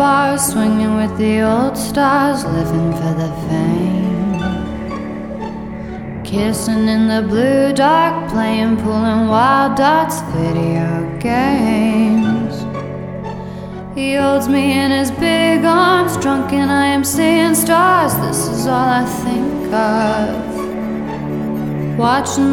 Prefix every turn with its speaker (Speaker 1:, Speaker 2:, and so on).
Speaker 1: bars, swinging with the old stars, living for the fame. Kissing in the blue dark, playing, pulling wild dots, video games. He holds me in his big arms, drunk and I am seeing stars. This is all I think of, watching